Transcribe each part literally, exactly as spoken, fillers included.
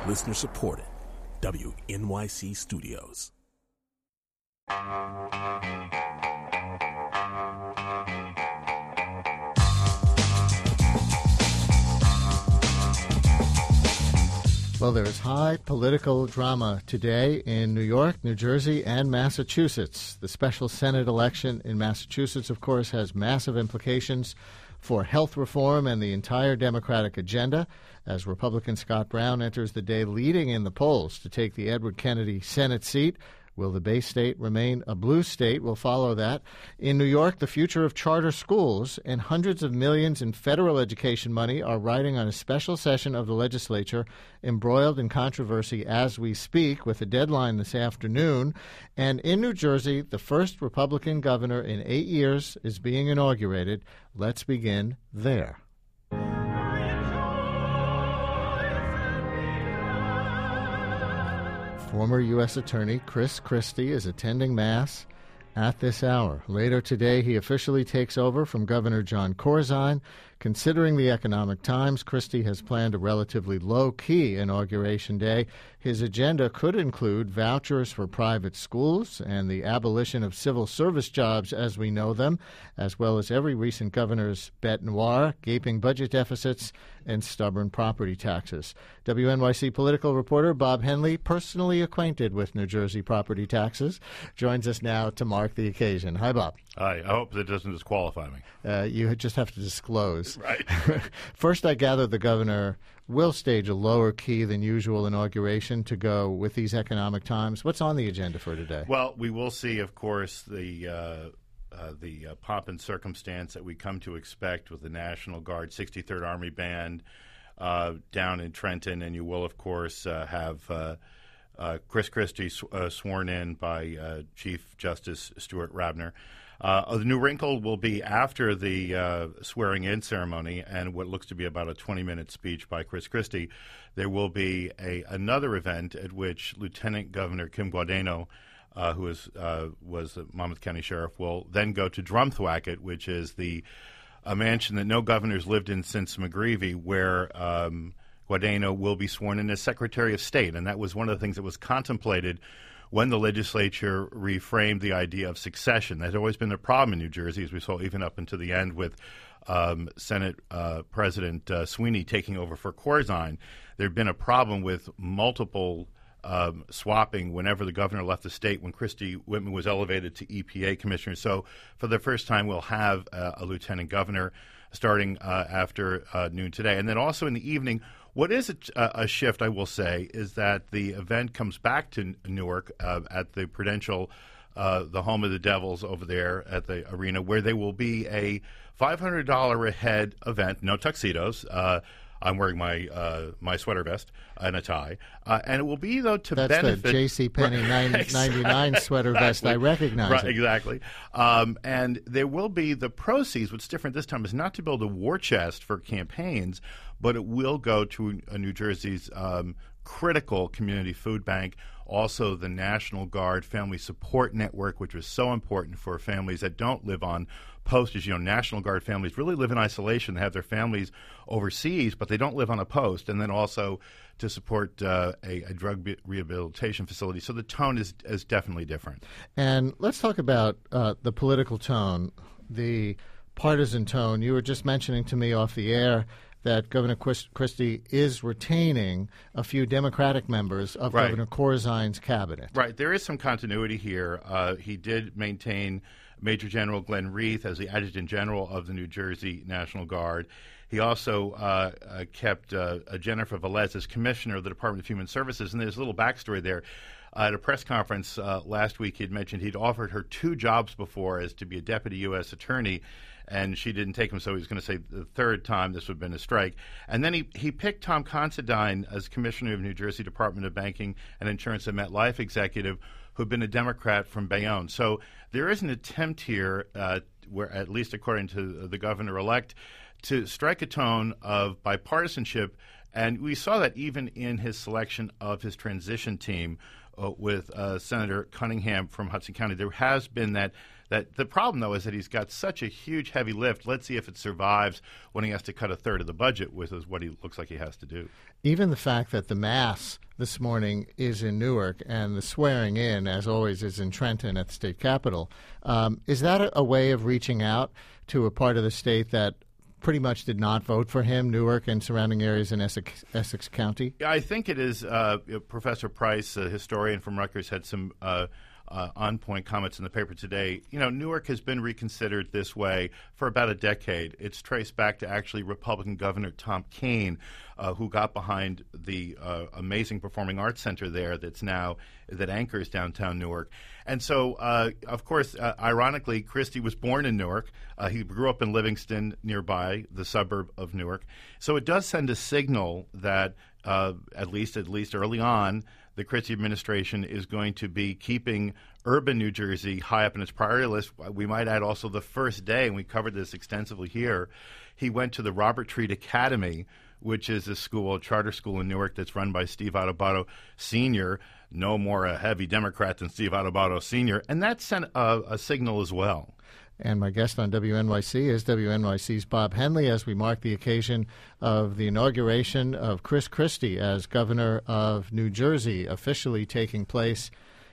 Listener supported. W N Y C Studios. Well, there is high political drama today in New York, New Jersey, and Massachusetts. The special Senate election in Massachusetts, of course, has massive implications for health reform and the entire Democratic agenda, as Republican Scott Brown enters the day leading in the polls to take the Edward Kennedy Senate seat. Will the Bay State remain a blue state? We'll follow that. In New York, the future of charter schools and hundreds of millions in federal education money are riding on a special session of the legislature, embroiled in controversy as we speak, with a deadline this afternoon. And in New Jersey, the first Republican governor in eight years is being inaugurated. Let's begin there. Former U S Attorney Chris Christie is attending Mass at this hour. Later today, he officially takes over from Governor Jon Corzine. Considering the Economic Times, Christie has planned a relatively low-key Inauguration Day. His agenda could include vouchers for private schools and the abolition of civil service jobs as we know them, as well as every recent governor's bête noire, gaping budget deficits, and stubborn property taxes. W N Y C political reporter Bob Henley, personally acquainted with New Jersey property taxes, joins us now to mark the occasion. Hi, Bob. Hi. I hope that doesn't disqualify me. Uh, you just have to disclose. Right. First, I gather the governor will stage a lower key than usual inauguration to go with these economic times. What's on the agenda for today? Well, we will see, of course, the uh, uh, the uh, pomp and circumstance that we come to expect with the National Guard sixty-third Army Band uh, down in Trenton, and you will, of course, uh, have uh, uh, Chris Christie sw- uh, sworn in by uh, Chief Justice Stuart Rabner. Uh, the new wrinkle will be after the uh, swearing-in ceremony and what looks to be about a twenty-minute speech by Chris Christie. There will be a another event at which Lieutenant Governor Kim Guadagno, uh, who is, uh, was the Monmouth County Sheriff, will then go to Drumthwacket, which is the a mansion that no governor's lived in since McGreevey, where um, Guadagno will be sworn in as Secretary of State. And that was one of the things that was contemplated when the legislature reframed the idea of succession. That had always been a problem in New Jersey, as we saw even up until the end with um, Senate uh, President uh, Sweeney taking over for Corzine. There had been a problem with multiple um, swapping whenever the governor left the state when Christie Whitman was elevated to E P A commissioner. So for the first time, we'll have uh, a lieutenant governor starting uh, after uh, noon today. And then also in the evening, what is a, a shift, I will say, is that the event comes back to Newark uh, at the Prudential, uh, the home of the Devils over there at the arena, where there will be a five hundred dollars a head event, no tuxedos. Uh, I'm wearing my uh, my sweater vest and a tie. Uh, and it will be, though, to That's benefit... That's the J C. Penney right, ninety-nine exactly, sweater vest. I recognize right, it. Exactly. Um, and there will be the proceeds. What's different this time is not to build a war chest for campaigns, but it will go to uh, New Jersey's um, critical community food bank, also the National Guard Family Support Network, which was so important for families that don't live on post. As you know, National Guard families really live in isolation. They have their families overseas, but they don't live on a post. And then also to support uh, a, a drug be- rehabilitation facility. So the tone is, is definitely different. And let's talk about uh, the political tone, the partisan tone. You were just mentioning to me off the air that Governor Quist- Christie is retaining a few Democratic members of right. Governor Corzine's cabinet. Right. There is some continuity here. Uh, he did maintain Major General Glenn Reith as the Adjutant General of the New Jersey National Guard. He also uh, uh, kept uh, Jennifer Velez as Commissioner of the Department of Human Services. And there's a little backstory there. Uh, at a press conference uh, last week, he had mentioned he'd offered her two jobs before as to be a Deputy U S Attorney, and she didn't take him, so he was going to say the third time this would have been a strike. And then he, he picked Tom Considine as Commissioner of New Jersey Department of Banking and Insurance and MetLife executive, who had been a Democrat from Bayonne. So there is an attempt here, uh, where at least according to the governor-elect, to strike a tone of bipartisanship. And we saw that even in his selection of his transition team uh, with uh, Senator Cunningham from Hudson County. There has been that That the problem, though, is that he's got such a huge, heavy lift. Let's see if it survives when he has to cut a third of the budget, which is what he looks like he has to do. Even the fact that the Mass this morning is in Newark and the swearing in, as always, is in Trenton at the state capitol, um, is that a, a way of reaching out to a part of the state that pretty much did not vote for him, Newark and surrounding areas in Essex, Essex County? Yeah, I think it is. Uh, Professor Price, a historian from Rutgers, had some uh, uh, on-point comments in the paper today. You know, Newark has been reconsidered this way for about a decade. It's traced back to actually Republican Governor Tom Kean, uh, who got behind the uh, amazing performing arts center there that's now that anchors downtown Newark. And so, uh, of course, uh, ironically, Christie was born in Newark. Uh, he grew up in Livingston, nearby, the suburb of Newark. So it does send a signal that, uh, at least at least early on, the Christie administration is going to be keeping urban New Jersey high up in its priority list. We might add also the first day, and we covered this extensively here, he went to the Robert Treat Academy, which is a school, a charter school in Newark that's run by Steve Adubato Senior No more a heavy Democrat than Steve Adubato Senior And that sent a, a signal as well. And my guest on W N Y C is W N Y C's Bob Henley as we mark the occasion of the inauguration of Chris Christie as governor of New Jersey, officially taking place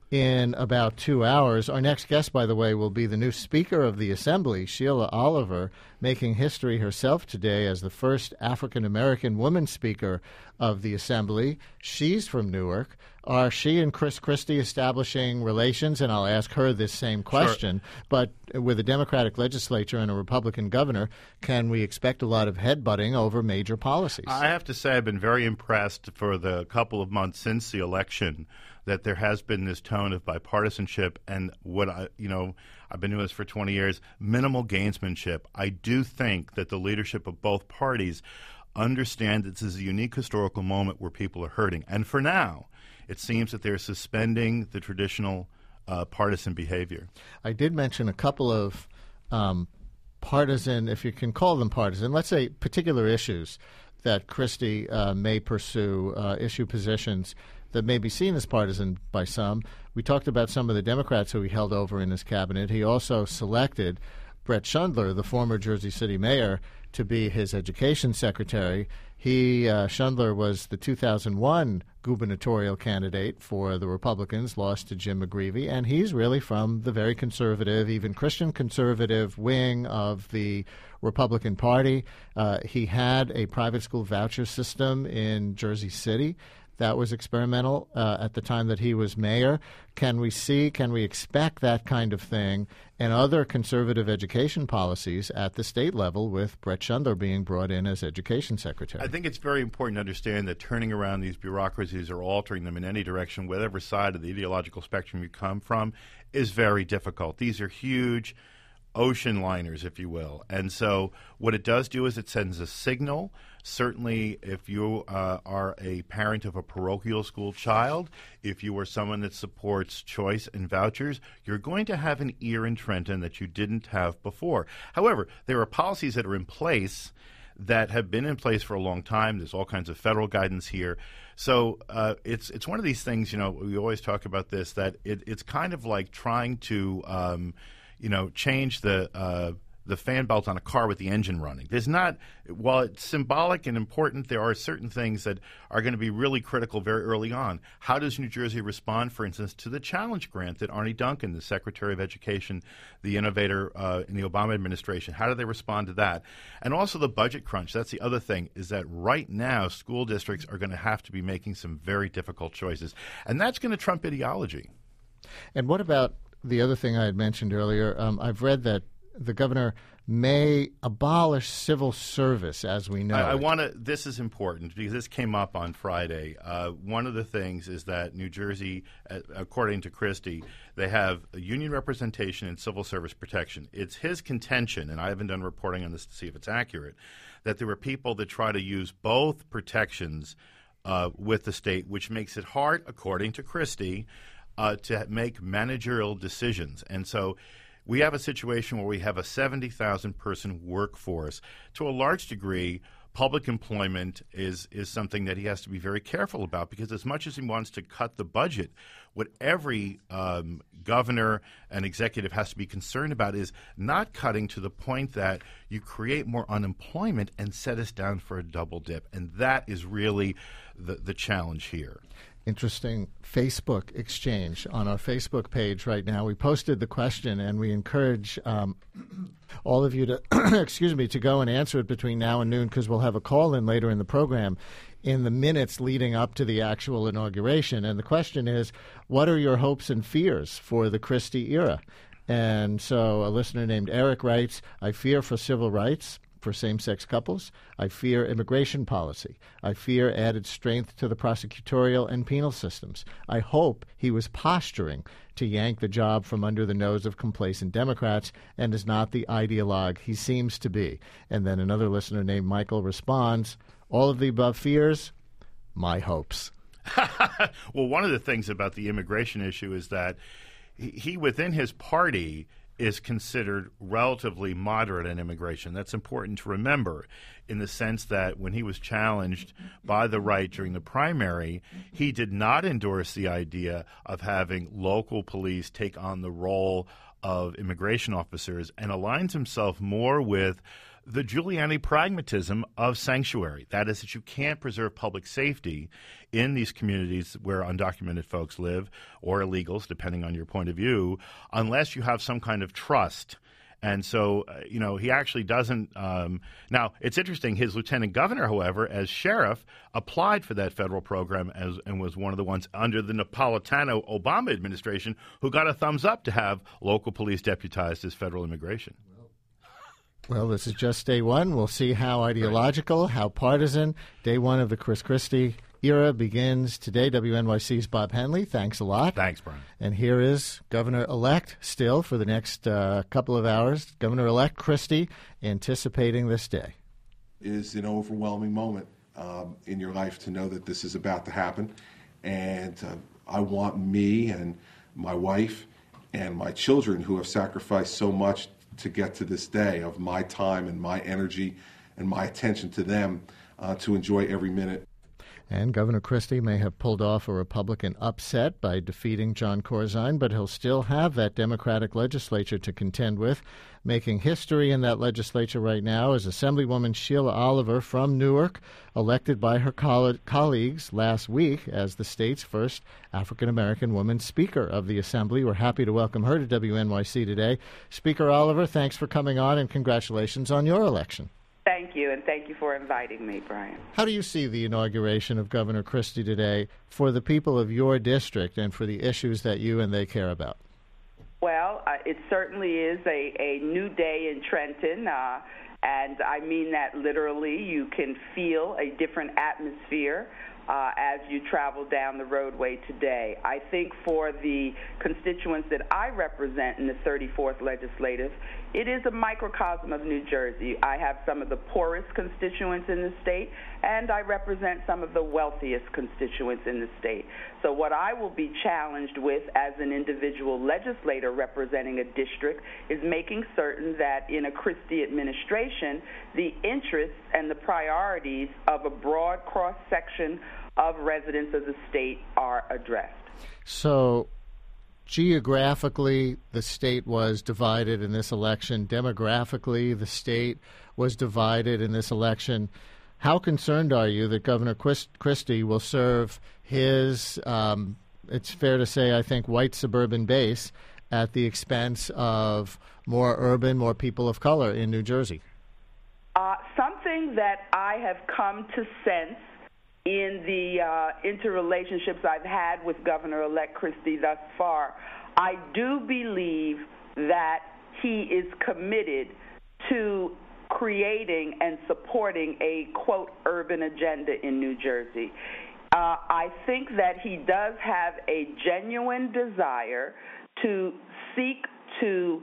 in about two hours. Our next guest, by the way, will be the new Speaker of the Assembly, Sheila Oliver, making history herself today as the first African-American woman Speaker of the Assembly. She's from Newark. Are she and Chris Christie establishing relations? And I'll ask her this same question. Sure. But with a Democratic legislature and a Republican governor, can we expect a lot of headbutting over major policies? I have to say I've been very impressed for the couple of months since the election that there has been this tone of bipartisanship and what I, you know, I've been doing this for twenty years, minimal gamesmanship. I do think that the leadership of both parties understand this is a unique historical moment where people are hurting. And for now, it seems that they're suspending the traditional uh, partisan behavior. I did mention a couple of um, partisan, if you can call them partisan, let's say particular issues that Christie uh, may pursue, uh, issue positions that may be seen as partisan by some. We talked about some of the Democrats who he held over in his cabinet. He also selected Brett Schundler, the former Jersey City mayor, to be his education secretary. He, uh, Schundler, was the two thousand one gubernatorial candidate for the Republicans, lost to Jim McGreevey, and he's really from the very conservative, even Christian conservative wing of the Republican Party. Uh, he had a private school voucher system in Jersey City that was experimental uh, at the time that he was mayor. Can we see, can we expect that kind of thing and other conservative education policies at the state level with Brett Schundler being brought in as education secretary? I think it's very important to understand that turning around these bureaucracies or altering them in any direction, whatever side of the ideological spectrum you come from, is very difficult. These are huge ocean liners, if you will. And so what it does do is it sends a signal. Certainly, if you uh, are a parent of a parochial school child, if you are someone that supports choice and vouchers, you're going to have an ear in Trenton that you didn't have before. However, there are policies that are in place that have been in place for a long time. There's all kinds of federal guidance here. So uh, it's it's one of these things, you know, we always talk about this, that it, it's kind of like trying to um, you know, change the uh, the fan belt on a car with the engine running. There's not, while it's symbolic and important, there are certain things that are going to be really critical very early on. How does New Jersey respond, for instance, to the challenge grant that Arne Duncan, the Secretary of Education, the innovator uh, in the Obama administration, how do they respond to that? And also the budget crunch. That's the other thing, is that right now school districts are going to have to be making some very difficult choices. And that's going to trump ideology. And what about the other thing I had mentioned earlier? Um, I've read that the governor may abolish civil service as we know. I, I want to. This is important because this came up on Friday. Uh, one of the things is that New Jersey, uh, according to Christie, they have a union representation and civil service protection. It's his contention, and I haven't done reporting on this to see if it's accurate, that there were people that try to use both protections uh, with the state, which makes it hard, according to Christie, uh, to make managerial decisions. And so we have a situation where we have a seventy thousand person workforce, to a large degree public employment is is something that he has to be very careful about, because as much as he wants to cut the budget, what every um, governor and executive has to be concerned about is not cutting to the point that you create more unemployment and set us down for a double dip. And that is really the, the challenge here. Interesting Facebook exchange on our Facebook page right now. We posted the question, and we encourage um, all of you to, excuse me, to go and answer it between now and noon, because we'll have a call-in later in the program in the minutes leading up to the actual inauguration. And the question is, what are your hopes and fears for the Christie era? And so a listener named Eric writes, I fear for civil rights for same-sex couples. I fear immigration policy. I fear added strength to the prosecutorial and penal systems. I hope he was posturing to yank the job from under the nose of complacent Democrats and is not the ideologue he seems to be. And then another listener named Michael responds, all of the above fears, my hopes. Well, one of the things about the immigration issue is that he, he within his party is considered relatively moderate in immigration. That's important to remember, in the sense that when he was challenged by the right during the primary, he did not endorse the idea of having local police take on the role of immigration officers, and aligns himself more with the Giuliani pragmatism of sanctuary. That is, that you can't preserve public safety in these communities where undocumented folks live, or illegals, depending on your point of view, unless you have some kind of trust. And so, uh, you know, he actually doesn't um, – now, it's interesting. His lieutenant governor, however, as sheriff, applied for that federal program as, and was one of the ones under the Napolitano Obama administration who got a thumbs up to have local police deputized as federal immigration. Well, this is just day one. We'll see how ideological, how partisan. Day one of the Chris Christie era begins today. W N Y C's Bob Henley, thanks a lot. Thanks, Brian. And here is Governor-elect still for the next uh, couple of hours. Governor-elect Christie anticipating this day. It is an overwhelming moment um, in your life to know that this is about to happen. And uh, I want me and my wife and my children, who have sacrificed so much to get to this day, of my time and my energy and my attention to them, uh, to enjoy every minute. And Governor Christie may have pulled off a Republican upset by defeating John Corzine, but he'll still have that Democratic legislature to contend with. Making history in that legislature right now is Assemblywoman Sheila Oliver from Newark, elected by her coll- colleagues last week as the state's first African-American woman Speaker of the Assembly. We're happy to welcome her to W N Y C today. Speaker Oliver, thanks for coming on, and congratulations on your election. Thank you, and thank you for inviting me, Brian. How do you see the inauguration of Governor Christie today for the people of your district and for the issues that you and they care about? Well, uh, it certainly is a, a new day in Trenton, uh, and I mean that literally. You can feel a different atmosphere uh, as you travel down the roadway today. I think for the constituents that I represent in the thirty-fourth Legislative, it is a microcosm of New Jersey. I have some of the poorest constituents in the state, and I represent some of the wealthiest constituents in the state. So what I will be challenged with as an individual legislator representing a district is making certain that in a Christie administration, the interests and the priorities of a broad cross-section of residents of the state are addressed. So geographically, the state was divided in this election. Demographically, the state was divided in this election. How concerned are you that Governor Christie will serve his, um, it's fair to say, I think, white suburban base at the expense of more urban, more people of color in New Jersey? Uh, something that I have come to sense in the uh, interrelationships I've had with Governor-elect Christie thus far, I do believe that he is committed to creating and supporting a, quote, urban agenda in New Jersey. Uh, I think that he does have a genuine desire to seek to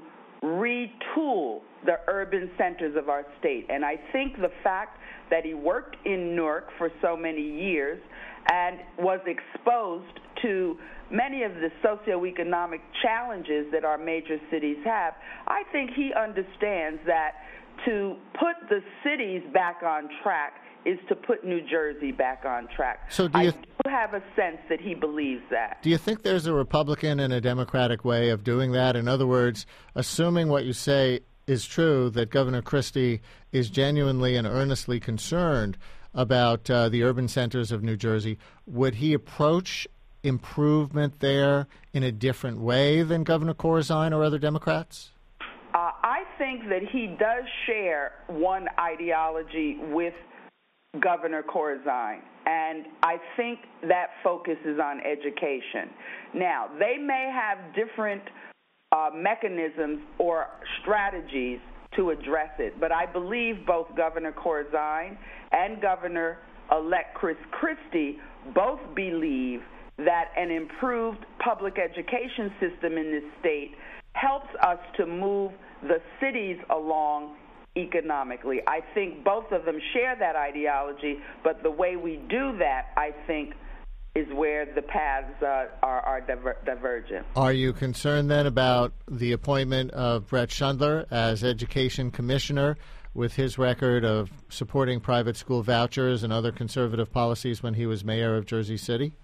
retool the urban centers of our state. And I think the fact that he worked in Newark for so many years and was exposed to many of the socioeconomic challenges that our major cities have, I think he understands that to put the cities back on track is to put New Jersey back on track. So do you, I do have a sense that he believes that. Do you think there's a Republican and a Democratic way of doing that? In other words, assuming what you say is true, that Governor Christie is genuinely and earnestly concerned about uh, the urban centers of New Jersey, would he approach improvement there in a different way than Governor Corzine or other Democrats? Uh, I think that he does share one ideology with Governor Corzine, and I think that focuses on education. Now, they may have different uh, mechanisms or strategies to address it, but I believe both Governor Corzine and Governor-elect Chris Christie both believe that an improved public education system in this state helps us to move the cities along economically. I think both of them share that ideology, but the way we do that, I think, is where the paths uh, are, are diver- divergent. Are you concerned then about the appointment of Brett Schundler as Education Commissioner with his record of supporting private school vouchers and other conservative policies when he was mayor of Jersey City?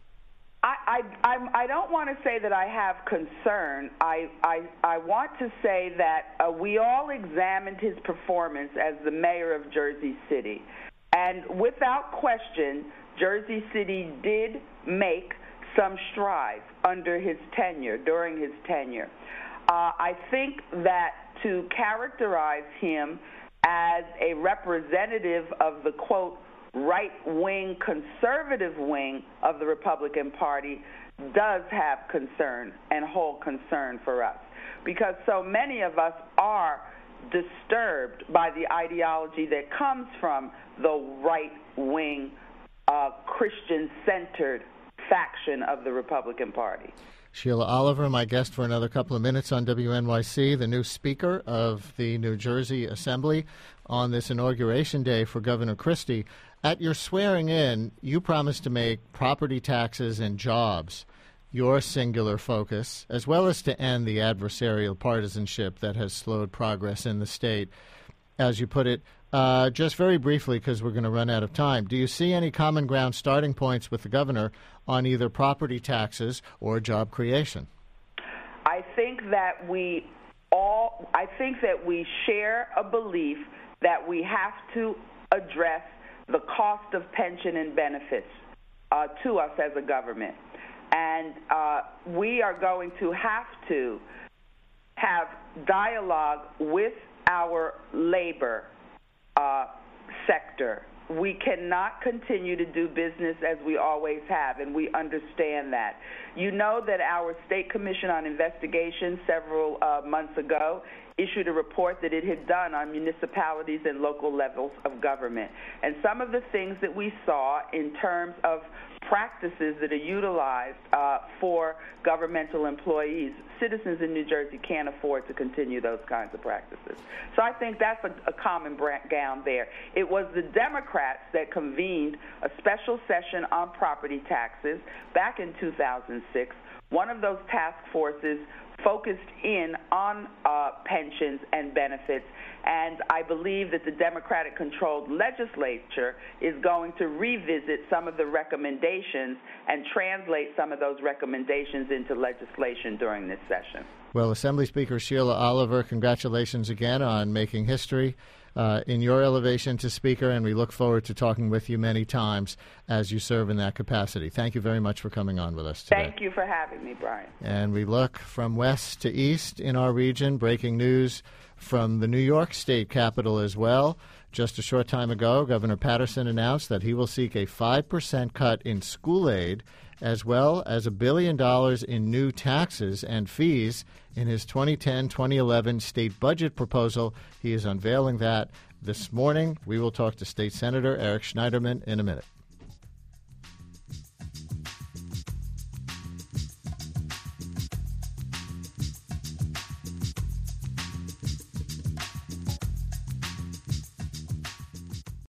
I, I, I'm, I don't want to say that I have concern. I, I, I want to say that uh, we all examined his performance as the mayor of Jersey City. And without question, Jersey City did make some strides under his tenure, during his tenure. Uh, I think that to characterize him as a representative of the, quote, right-wing, conservative wing of the Republican Party does have concern and hold concern for us, because so many of us are disturbed by the ideology that comes from the right-wing, uh, Christian-centered faction of the Republican Party. Sheila Oliver, my guest for another couple of minutes on W N Y C, the new Speaker of the New Jersey Assembly on this inauguration day for Governor Christie. At your swearing in, you promised to make property taxes and jobs your singular focus, as well as to end the adversarial partisanship that has slowed progress in the state. As you put it, uh, just very briefly, because we're going to run out of time, do you see any common ground starting points with the governor on either property taxes or job creation? I think that we all, I think that we share a belief that we have to address the cost of pension and benefits uh, to us as a government. And uh, we are going to have to have dialogue with our labor uh, sector. We cannot continue to do business as we always have, and we understand that. You know that our State Commission on Investigation several uh, months ago issued a report that it had done on municipalities and local levels of government. And some of the things that we saw in terms of practices that are utilized uh, for governmental employees, citizens in New Jersey can't afford to continue those kinds of practices. So I think that's a, a common ground there. It was the Democrats that convened a special session on property taxes back in two thousand six. One of those task forces focused in on uh, pensions and benefits, and I believe that the Democratic-controlled legislature is going to revisit some of the recommendations and translate some of those recommendations into legislation during this session. Well, Assembly Speaker Sheila Oliver, congratulations again on making history uh, in your elevation to Speaker, and we look forward to talking with you many times as you serve in that capacity. Thank you very much for coming on with us today. Thank you for having me, Brian. And we look from west to east in our region. Breaking news from the New York State Capitol as well. Just a short time ago, Governor Patterson announced that he will seek a five percent cut in school aid, as well as a billion dollars in new taxes and fees in his twenty ten twenty eleven state budget proposal. He is unveiling that this morning. We will talk to State Senator Eric Schneiderman in a minute.